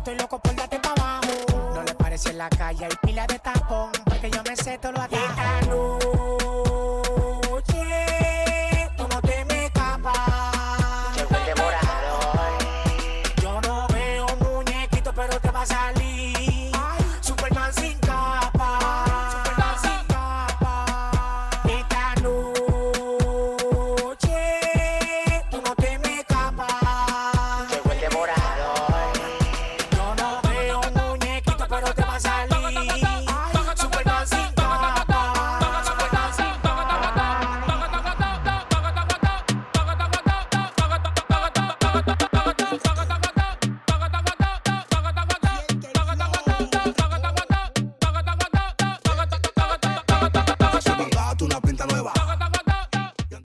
estoy loco por darte pa' abajo. No le parece en la calle, hay pila de tapón, porque yo me sé todo lo atajos.